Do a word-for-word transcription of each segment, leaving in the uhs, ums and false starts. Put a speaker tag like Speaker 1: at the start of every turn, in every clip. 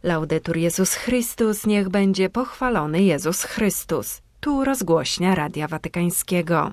Speaker 1: Laudetur Jezus Chrystus, niech będzie pochwalony Jezus Chrystus. Tu rozgłośnia Radia Watykańskiego.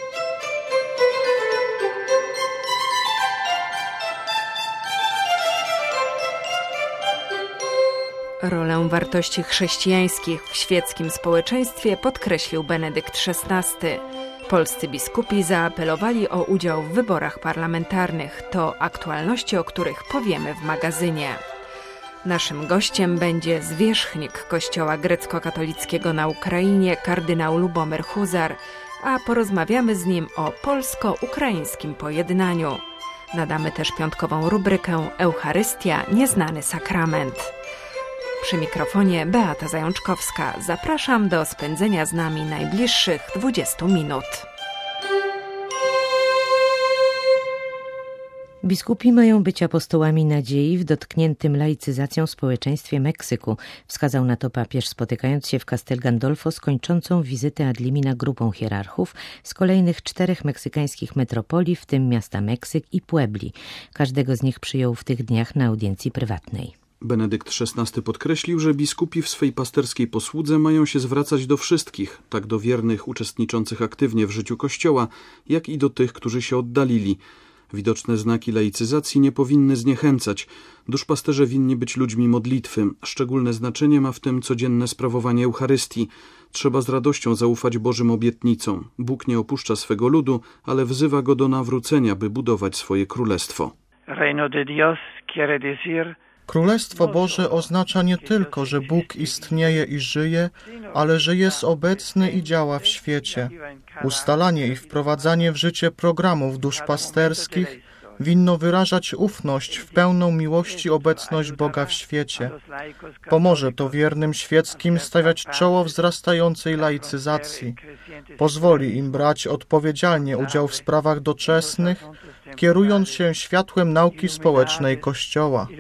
Speaker 1: Rolę wartości chrześcijańskich w świeckim społeczeństwie podkreślił Benedykt szesnasty. Polscy biskupi zaapelowali o udział w wyborach parlamentarnych. To aktualności, o których powiemy w magazynie. Naszym gościem będzie zwierzchnik Kościoła grecko-katolickiego na Ukrainie, kardynał Lubomyr Huzar, a porozmawiamy z nim o polsko-ukraińskim pojednaniu. Nadamy też piątkową rubrykę Eucharystia – Nieznany sakrament. Przy mikrofonie Beata Zajączkowska. Zapraszam do spędzenia z nami najbliższych dwudziestu minut.
Speaker 2: Biskupi mają być apostołami nadziei w dotkniętym laicyzacją społeczeństwie Meksyku, wskazał na to papież, spotykając się w Castel Gandolfo z kończącą wizytę ad limina grupą hierarchów z kolejnych czterech meksykańskich metropolii, w tym miasta Meksyk i Puebli. Każdego z nich przyjął w tych dniach na audiencji prywatnej.
Speaker 3: Benedykt szesnasty podkreślił, że biskupi w swej pasterskiej posłudze mają się zwracać do wszystkich, tak do wiernych uczestniczących aktywnie w życiu Kościoła, jak i do tych, którzy się oddalili. Widoczne znaki laicyzacji nie powinny zniechęcać. Duszpasterze winni być ludźmi modlitwy. Szczególne znaczenie ma w tym codzienne sprawowanie Eucharystii. Trzeba z radością zaufać Bożym obietnicom. Bóg nie opuszcza swego ludu, ale wzywa go do nawrócenia, by budować swoje królestwo.
Speaker 4: Reino de Dios quiere decir...
Speaker 5: Królestwo Boże oznacza nie tylko, że Bóg istnieje i żyje, ale że jest obecny i działa w świecie. Ustalanie i wprowadzanie w życie programów duszpasterskich winno wyrażać ufność w pełną miłości obecność Boga w świecie. Pomoże to wiernym świeckim stawiać czoło wzrastającej laicyzacji. Pozwoli im brać odpowiedzialnie udział w sprawach doczesnych, kierując się światłem nauki społecznej Kościoła.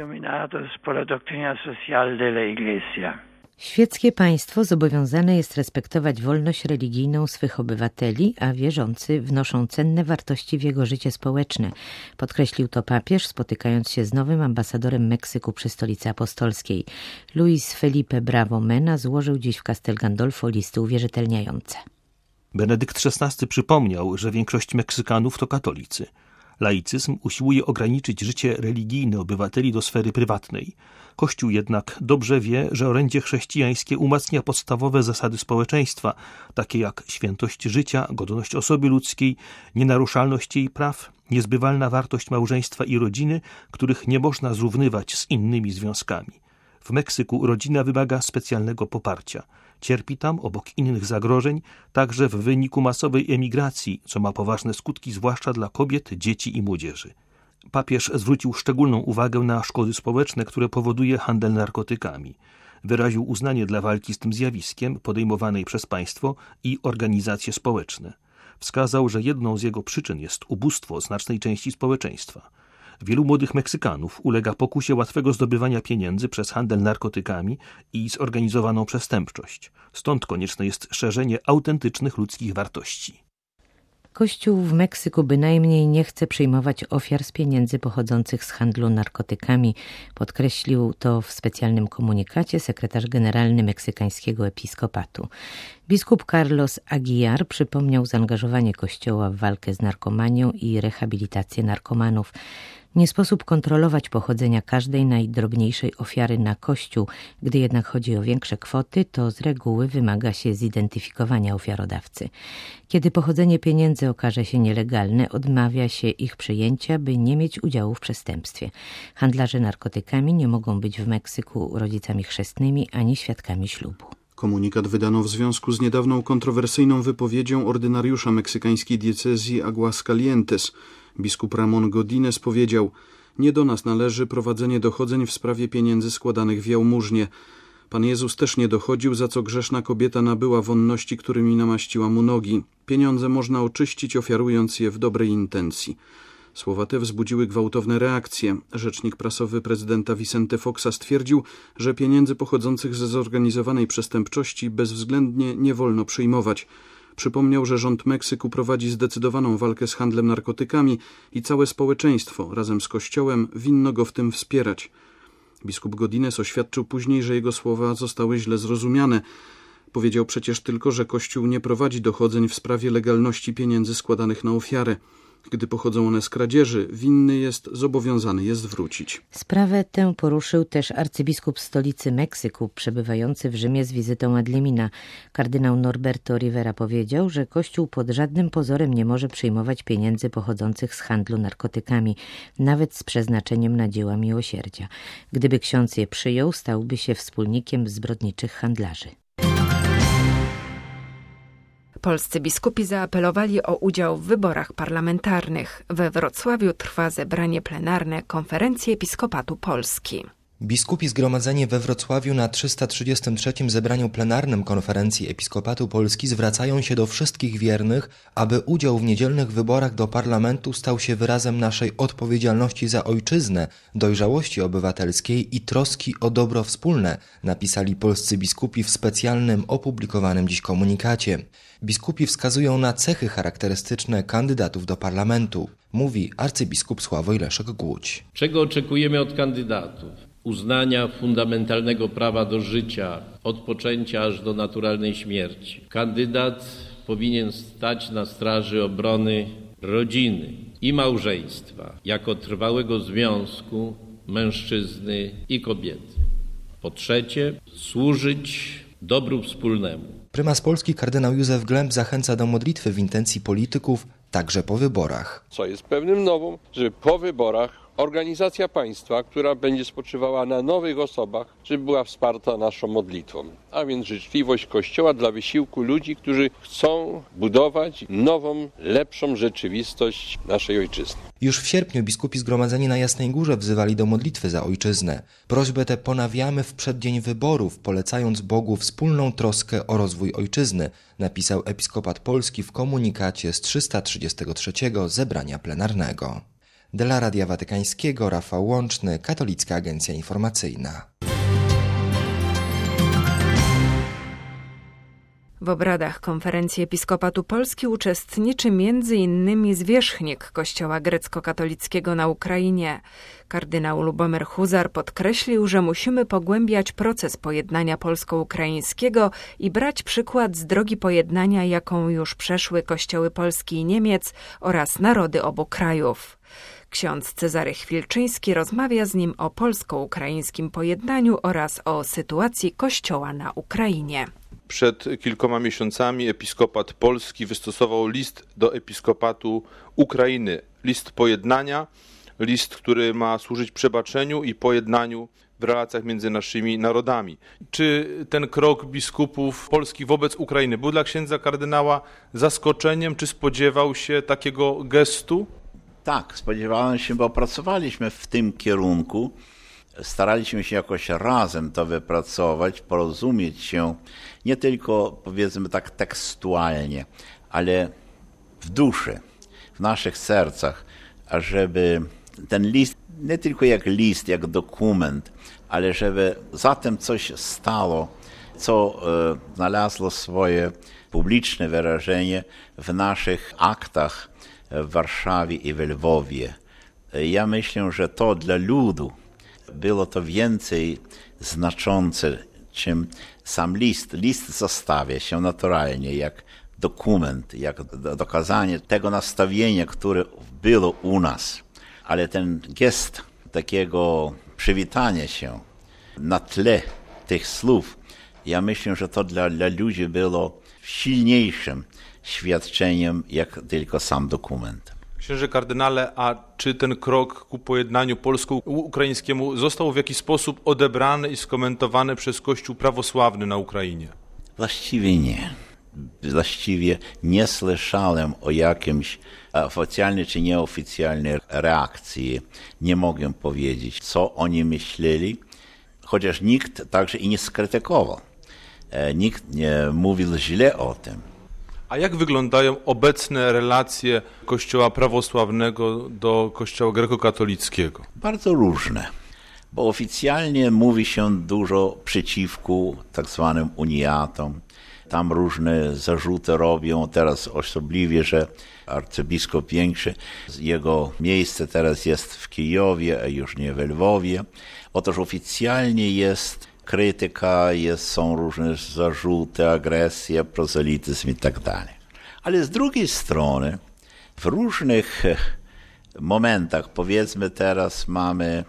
Speaker 2: Świeckie państwo zobowiązane jest respektować wolność religijną swych obywateli, a wierzący wnoszą cenne wartości w jego życie społeczne. Podkreślił to papież, spotykając się z nowym ambasadorem Meksyku przy Stolicy Apostolskiej. Luis Felipe Bravo Mena złożył dziś w Castel Gandolfo listy uwierzytelniające.
Speaker 6: Benedykt szesnasty przypomniał, że większość Meksykanów to katolicy. Laicyzm usiłuje ograniczyć życie religijne obywateli do sfery prywatnej. Kościół jednak dobrze wie, że orędzie chrześcijańskie umacnia podstawowe zasady społeczeństwa, takie jak świętość życia, godność osoby ludzkiej, nienaruszalność jej praw, niezbywalna wartość małżeństwa i rodziny, których nie można zrównywać z innymi związkami. W Meksyku rodzina wymaga specjalnego poparcia. Cierpi tam, obok innych zagrożeń, także w wyniku masowej emigracji, co ma poważne skutki zwłaszcza dla kobiet, dzieci i młodzieży. Papież zwrócił szczególną uwagę na szkody społeczne, które powoduje handel narkotykami. Wyraził uznanie dla walki z tym zjawiskiem podejmowanej przez państwo i organizacje społeczne. Wskazał, że jedną z jego przyczyn jest ubóstwo znacznej części społeczeństwa. Wielu młodych Meksykanów ulega pokusie łatwego zdobywania pieniędzy przez handel narkotykami i zorganizowaną przestępczość. Stąd konieczne jest szerzenie autentycznych ludzkich wartości.
Speaker 2: Kościół w Meksyku bynajmniej nie chce przyjmować ofiar z pieniędzy pochodzących z handlu narkotykami. Podkreślił to w specjalnym komunikacie sekretarz generalny meksykańskiego episkopatu. Biskup Carlos Aguiar przypomniał zaangażowanie Kościoła w walkę z narkomanią i rehabilitację narkomanów. Nie sposób kontrolować pochodzenia każdej najdrobniejszej ofiary na Kościół. Gdy jednak chodzi o większe kwoty, to z reguły wymaga się zidentyfikowania ofiarodawcy. Kiedy pochodzenie pieniędzy okaże się nielegalne, odmawia się ich przyjęcia, by nie mieć udziału w przestępstwie. Handlarze narkotykami nie mogą być w Meksyku rodzicami chrzestnymi ani świadkami ślubu.
Speaker 3: Komunikat wydano w związku z niedawną kontrowersyjną wypowiedzią ordynariusza meksykańskiej diecezji Aguascalientes. Biskup Ramon Godinez powiedział: nie do nas należy prowadzenie dochodzeń w sprawie pieniędzy składanych w jałmużnie. Pan Jezus też nie dochodził, za co grzeszna kobieta nabyła wonności, którymi namaściła mu nogi. Pieniądze można oczyścić, ofiarując je w dobrej intencji. Słowa te wzbudziły gwałtowne reakcje. Rzecznik prasowy prezydenta Vicente Foxa stwierdził, że pieniędzy pochodzących ze zorganizowanej przestępczości bezwzględnie nie wolno przyjmować. Przypomniał, że rząd Meksyku prowadzi zdecydowaną walkę z handlem narkotykami i całe społeczeństwo razem z Kościołem winno go w tym wspierać. Biskup Godinez oświadczył później, że jego słowa zostały źle zrozumiane. Powiedział przecież tylko, że Kościół nie prowadzi dochodzeń w sprawie legalności pieniędzy składanych na ofiarę. Gdy pochodzą one z kradzieży, winny jest zobowiązany je zwrócić.
Speaker 2: Sprawę tę poruszył też arcybiskup stolicy Meksyku, przebywający w Rzymie z wizytą ad limina. Kardynał Norberto Rivera powiedział, że Kościół pod żadnym pozorem nie może przyjmować pieniędzy pochodzących z handlu narkotykami, nawet z przeznaczeniem na dzieła miłosierdzia. Gdyby ksiądz je przyjął, stałby się wspólnikiem zbrodniczych handlarzy.
Speaker 1: Polscy biskupi zaapelowali o udział w wyborach parlamentarnych. We Wrocławiu trwa zebranie plenarne Konferencji Episkopatu Polski.
Speaker 7: Biskupi zgromadzeni we Wrocławiu na trzysta trzydziestym trzecim zebraniu plenarnym Konferencji Episkopatu Polski zwracają się do wszystkich wiernych, aby udział w niedzielnych wyborach do parlamentu stał się wyrazem naszej odpowiedzialności za ojczyznę, dojrzałości obywatelskiej i troski o dobro wspólne, napisali polscy biskupi w specjalnym opublikowanym dziś komunikacie. Biskupi wskazują na cechy charakterystyczne kandydatów do parlamentu, mówi arcybiskup Sławoj Leszek Głódź.
Speaker 8: Czego oczekujemy od kandydatów? Uznania fundamentalnego prawa do życia, od poczęcia aż do naturalnej śmierci. Kandydat powinien stać na straży obrony rodziny i małżeństwa jako trwałego związku mężczyzny i kobiety. Po trzecie, służyć dobru wspólnemu.
Speaker 7: Prymas Polski kardynał Józef Glemp zachęca do modlitwy w intencji polityków także po wyborach.
Speaker 9: Co jest pewnym nowum, że po wyborach organizacja państwa, która będzie spoczywała na nowych osobach, żeby była wsparta naszą modlitwą. A więc życzliwość Kościoła dla wysiłku ludzi, którzy chcą budować nową, lepszą rzeczywistość naszej ojczyzny.
Speaker 7: Już w sierpniu biskupi zgromadzeni na Jasnej Górze wzywali do modlitwy za ojczyznę. Prośbę tę ponawiamy w przeddzień wyborów, polecając Bogu wspólną troskę o rozwój ojczyzny, napisał Episkopat Polski w komunikacie z trzysta trzydziestego trzeciego zebrania plenarnego. Dla Radia Watykańskiego Rafał Łączny, Katolicka Agencja Informacyjna.
Speaker 1: W obradach Konferencji Episkopatu Polski uczestniczy między innymi zwierzchnik Kościoła grecko-katolickiego na Ukrainie. Kardynał Lubomir Huzar podkreślił, że musimy pogłębiać proces pojednania polsko-ukraińskiego i brać przykład z drogi pojednania, jaką już przeszły kościoły Polski i Niemiec oraz narody obu krajów. Ksiądz Cezary Chwilczyński rozmawia z nim o polsko-ukraińskim pojednaniu oraz o sytuacji Kościoła na Ukrainie.
Speaker 10: Przed kilkoma miesiącami Episkopat Polski wystosował list do Episkopatu Ukrainy. List pojednania, list, który ma służyć przebaczeniu i pojednaniu w relacjach między naszymi narodami. Czy ten krok biskupów polskich wobec Ukrainy był dla księdza kardynała zaskoczeniem? Czy spodziewał się takiego gestu?
Speaker 11: Tak, spodziewałem się, bo pracowaliśmy w tym kierunku. Staraliśmy się jakoś razem to wypracować, porozumieć się nie tylko, powiedzmy tak, tekstualnie, ale w duszy, w naszych sercach, ażeby ten list, nie tylko jak list, jak dokument, ale żeby za tym coś stało, co e, znalazło swoje publiczne wyrażenie w naszych aktach w Warszawie i w Lwowie. Ja myślę, że to dla ludu było to więcej znaczące, czym sam list. List zostawia się naturalnie jak dokument, jak dokazanie tego nastawienia, które było u nas. Ale ten gest takiego przywitania się na tle tych słów, ja myślę, że to dla, dla ludzi było silniejszym świadczeniem, jak tylko sam dokument.
Speaker 10: Księże kardynale, a czy ten krok ku pojednaniu polsko-ukraińskiemu został w jakiś sposób odebrany i skomentowany przez Kościół prawosławny na Ukrainie?
Speaker 11: Właściwie nie. Właściwie nie słyszałem o jakimś oficjalnej czy nieoficjalnej reakcji. Nie mogę powiedzieć, co oni myśleli, chociaż nikt także i nie skrytykował. Nikt nie mówił źle o tym.
Speaker 10: A jak wyglądają obecne relacje Kościoła prawosławnego do Kościoła grekokatolickiego?
Speaker 11: Bardzo różne, bo oficjalnie mówi się dużo przeciwko tak zwanym uniatom. Tam różne zarzuty robią, teraz osobliwie, że arcybiskup większy, jego miejsce teraz jest w Kijowie, a już nie w Lwowie, Otóż oficjalnie jest krytyka, jest, są różne zarzuty, agresja, prozelityzm i tak dalej. Ale z drugiej strony w różnych momentach, powiedzmy teraz mamy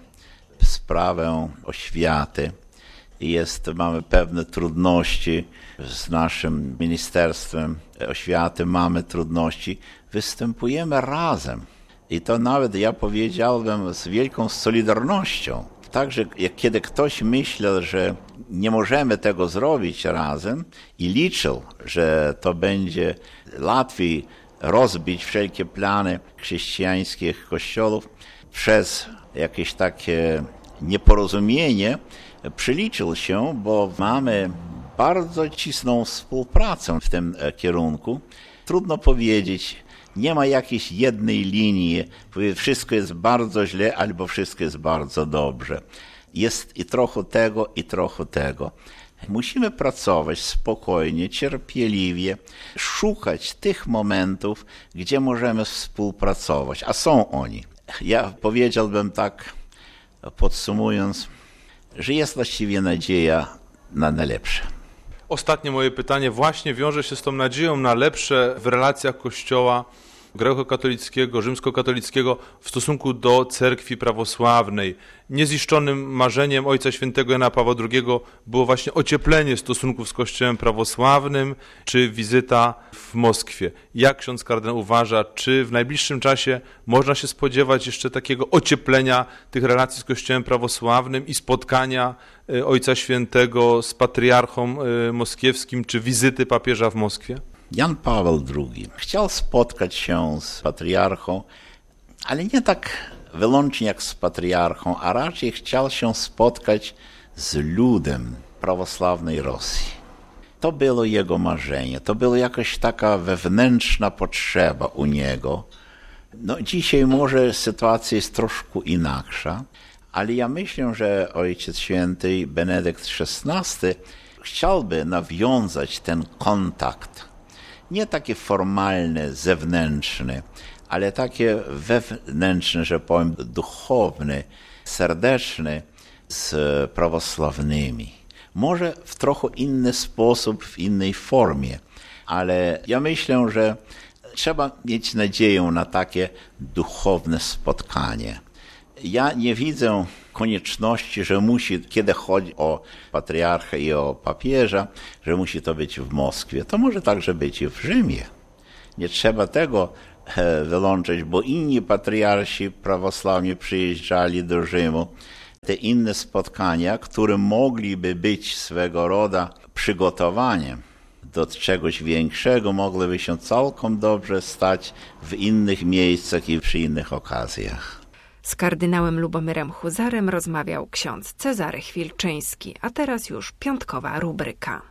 Speaker 11: sprawę oświaty, jest, mamy pewne trudności z naszym Ministerstwem Oświaty, mamy trudności, występujemy razem. I to nawet, ja powiedziałbym, z wielką solidarnością. Także jak kiedy ktoś myślał, że nie możemy tego zrobić razem i liczył, że to będzie łatwiej rozbić wszelkie plany chrześcijańskich kościołów przez jakieś takie nieporozumienie, przyliczył się, bo mamy bardzo cisną współpracę w tym kierunku. Trudno powiedzieć, nie ma jakiejś jednej linii, wszystko jest bardzo źle albo wszystko jest bardzo dobrze. Jest i trochę tego, i trochę tego. Musimy pracować spokojnie, cierpliwie, szukać tych momentów, gdzie możemy współpracować, a są oni. Ja powiedziałbym tak, podsumując, że jest właściwie nadzieja na najlepsze.
Speaker 10: Ostatnie moje pytanie właśnie wiąże się z tą nadzieją na lepsze w relacjach Kościoła grekokatolickiego, rzymskokatolickiego w stosunku do cerkwi prawosławnej. Nieziszczonym marzeniem Ojca Świętego Jana Pawła drugiego było właśnie ocieplenie stosunków z Kościołem prawosławnym, czy wizyta w Moskwie. Jak ksiądz kardynał uważa, czy w najbliższym czasie można się spodziewać jeszcze takiego ocieplenia tych relacji z Kościołem prawosławnym i spotkania Ojca Świętego z patriarchą moskiewskim, czy wizyty papieża w Moskwie?
Speaker 11: Jan Paweł drugi chciał spotkać się z patriarchą, ale nie tak wyłącznie jak z patriarchą, a raczej chciał się spotkać z ludem prawosławnej Rosji. To było jego marzenie, to była jakaś taka wewnętrzna potrzeba u niego. No, dzisiaj może sytuacja jest troszkę inakša, ale ja myślę, że Ojciec Święty Benedykt szesnasty chciałby nawiązać ten kontakt. Nie takie formalne, zewnętrzne, ale takie wewnętrzne, że powiem, duchowne, serdeczne z prawosławnymi. Może w trochę inny sposób, w innej formie, ale ja myślę, że trzeba mieć nadzieję na takie duchowne spotkanie. Ja nie widzę konieczności, że musi, kiedy chodzi o patriarchę i o papieża, że musi to być w Moskwie. To może także być i w Rzymie. Nie trzeba tego wyłączyć, bo inni patriarsi prawosławni przyjeżdżali do Rzymu. Te inne spotkania, które mogliby być swego rodzaju przygotowaniem do czegoś większego, mogłyby się całkiem dobrze stać w innych miejscach i przy innych okazjach.
Speaker 1: Z kardynałem Lubomyrem Huzarem rozmawiał ksiądz Cezary Chwilczyński, a teraz już piątkowa rubryka.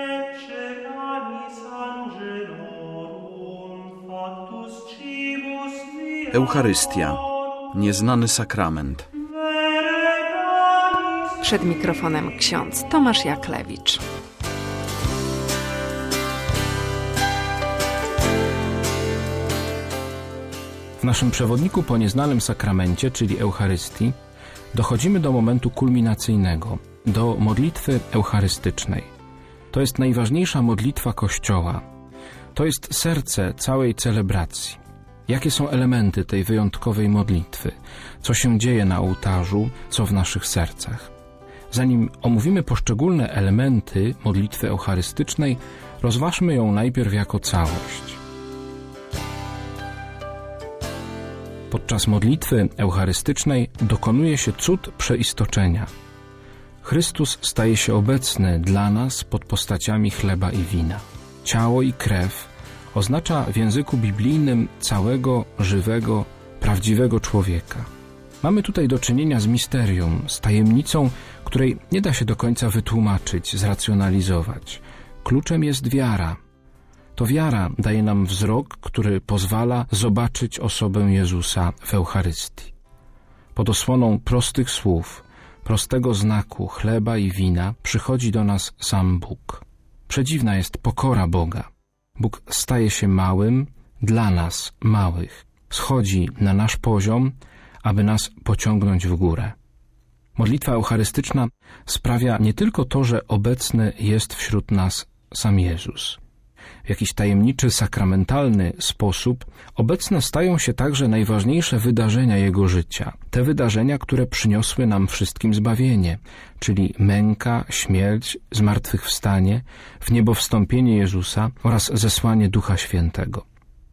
Speaker 3: Eucharystia. Nieznany sakrament.
Speaker 1: Przed mikrofonem ksiądz Tomasz Jaklewicz.
Speaker 12: W naszym przewodniku po nieznanym sakramencie, czyli Eucharystii, dochodzimy do momentu kulminacyjnego, do modlitwy eucharystycznej. To jest najważniejsza modlitwa Kościoła. To jest serce całej celebracji. Jakie są elementy tej wyjątkowej modlitwy? Co się dzieje na ołtarzu, co w naszych sercach? Zanim omówimy poszczególne elementy modlitwy eucharystycznej, rozważmy ją najpierw jako całość. Podczas modlitwy eucharystycznej dokonuje się cud przeistoczenia. Chrystus staje się obecny dla nas pod postaciami chleba i wina. Ciało i krew oznacza w języku biblijnym całego, żywego, prawdziwego człowieka. Mamy tutaj do czynienia z misterium, z tajemnicą, której nie da się do końca wytłumaczyć, zracjonalizować. Kluczem jest wiara. To wiara daje nam wzrok, który pozwala zobaczyć osobę Jezusa w Eucharystii. Pod osłoną prostych słów, prostego znaku chleba i wina przychodzi do nas sam Bóg. Przedziwna jest pokora Boga. Bóg staje się małym dla nas małych. Schodzi na nasz poziom, aby nas pociągnąć w górę. Modlitwa eucharystyczna sprawia nie tylko to, że obecny jest wśród nas sam Jezus. W jakiś tajemniczy, sakramentalny sposób obecne stają się także najważniejsze wydarzenia Jego życia. Te wydarzenia, które przyniosły nam wszystkim zbawienie, czyli męka, śmierć, zmartwychwstanie, wniebowstąpienie Jezusa oraz zesłanie Ducha Świętego.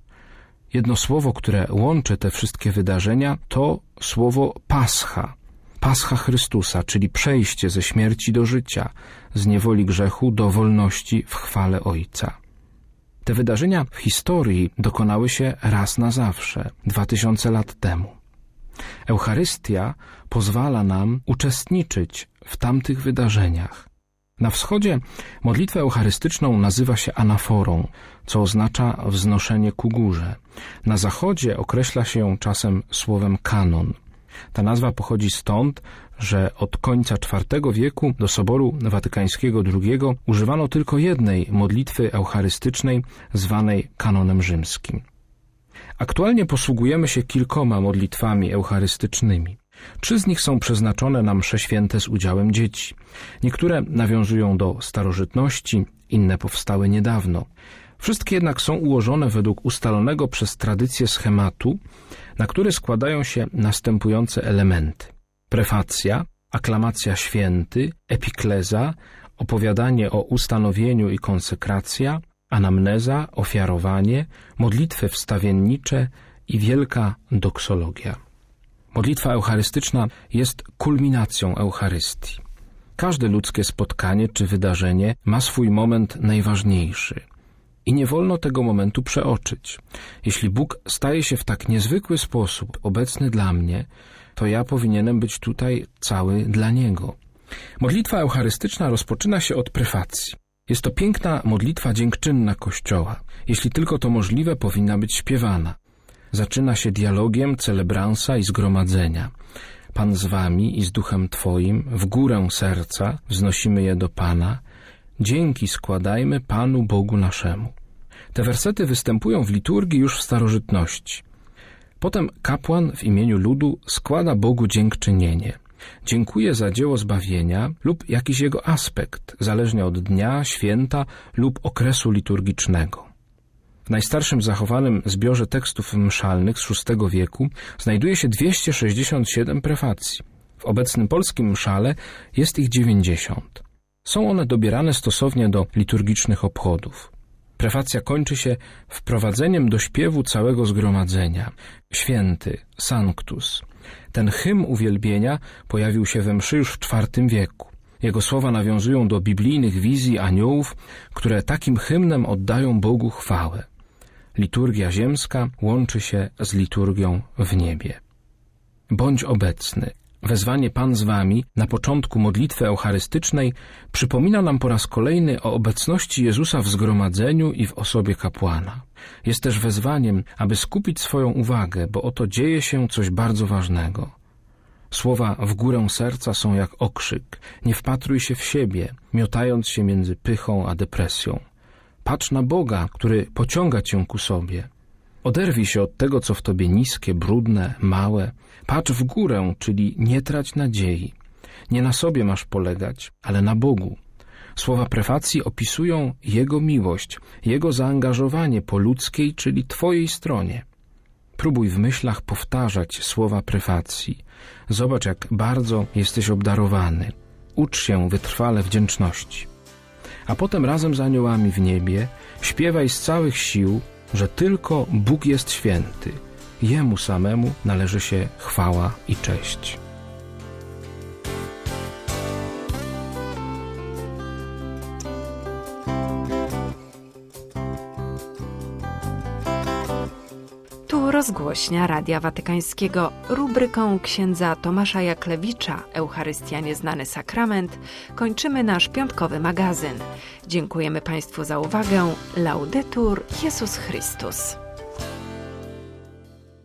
Speaker 12: Jedno słowo, które łączy te wszystkie wydarzenia, to słowo Pascha. Pascha Chrystusa, czyli przejście ze śmierci do życia, z niewoli grzechu do wolności w chwale Ojca. Te wydarzenia w historii dokonały się raz na zawsze, dwa tysiące lat temu. Eucharystia pozwala nam uczestniczyć w tamtych wydarzeniach. Na wschodzie modlitwę eucharystyczną nazywa się anaforą, co oznacza wznoszenie ku górze. Na zachodzie określa się ją czasem słowem kanon. Ta nazwa pochodzi stąd, że od końca czwartego wieku do Soboru Watykańskiego drugiego używano tylko jednej modlitwy eucharystycznej zwanej kanonem rzymskim. Aktualnie posługujemy się kilkoma modlitwami eucharystycznymi. Trzy z nich są przeznaczone na msze święte z udziałem dzieci. Niektóre nawiązują do starożytności, inne powstały niedawno. Wszystkie jednak są ułożone według ustalonego przez tradycję schematu, na który składają się następujące elementy. Prefacja, aklamacja święty, epikleza, opowiadanie o ustanowieniu i konsekracja, anamneza, ofiarowanie, modlitwy wstawiennicze i wielka doksologia. Modlitwa eucharystyczna jest kulminacją Eucharystii. Każde ludzkie spotkanie czy wydarzenie ma swój moment najważniejszy. I nie wolno tego momentu przeoczyć. Jeśli Bóg staje się w tak niezwykły sposób obecny dla mnie, to ja powinienem być tutaj cały dla Niego. Modlitwa eucharystyczna rozpoczyna się od prefacji. Jest to piękna modlitwa dziękczynna Kościoła. Jeśli tylko to możliwe, powinna być śpiewana. Zaczyna się dialogiem celebransa i zgromadzenia. Pan z wami i z duchem Twoim, w górę serca wznosimy je do Pana. Dzięki składajmy Panu Bogu naszemu. Te wersety występują w liturgii już w starożytności. Potem kapłan w imieniu ludu składa Bogu dziękczynienie. Dziękuje za dzieło zbawienia lub jakiś jego aspekt, zależnie od dnia, święta lub okresu liturgicznego. W najstarszym zachowanym zbiorze tekstów mszalnych z szóstego wieku znajduje się dwieście sześćdziesiąt siedem prefacji. W obecnym polskim mszale jest ich dziewięćdziesiąt. Są one dobierane stosownie do liturgicznych obchodów. Prefacja kończy się wprowadzeniem do śpiewu całego zgromadzenia. Święty, Sanctus. Ten hymn uwielbienia pojawił się we mszy już w czwartym wieku. Jego słowa nawiązują do biblijnych wizji aniołów, które takim hymnem oddają Bogu chwałę. Liturgia ziemska łączy się z liturgią w niebie. Bądź obecny. Wezwanie Pan z wami na początku modlitwy eucharystycznej przypomina nam po raz kolejny o obecności Jezusa w zgromadzeniu i w osobie kapłana. Jest też wezwaniem, aby skupić swoją uwagę, bo oto dzieje się coś bardzo ważnego. Słowa w górę serca są jak okrzyk. Nie wpatruj się w siebie, miotając się między pychą a depresją. Patrz na Boga, który pociąga cię ku sobie. Oderwij się od tego, co w tobie niskie, brudne, małe. Patrz w górę, czyli nie trać nadziei. Nie na sobie masz polegać, ale na Bogu. Słowa prefacji opisują Jego miłość, Jego zaangażowanie po ludzkiej, czyli twojej stronie. Próbuj w myślach powtarzać słowa prefacji. Zobacz, jak bardzo jesteś obdarowany. Ucz się wytrwale wdzięczności. A potem razem z aniołami w niebie śpiewaj z całych sił, że tylko Bóg jest święty. Jemu samemu należy się chwała i cześć.
Speaker 1: Tu rozgłośnia Radia Watykańskiego. Rubryką księdza Tomasza Jaklewicza Eucharystia Nieznany Sakrament kończymy nasz piątkowy magazyn. Dziękujemy Państwu za uwagę. Laudetur Jezus Chrystus.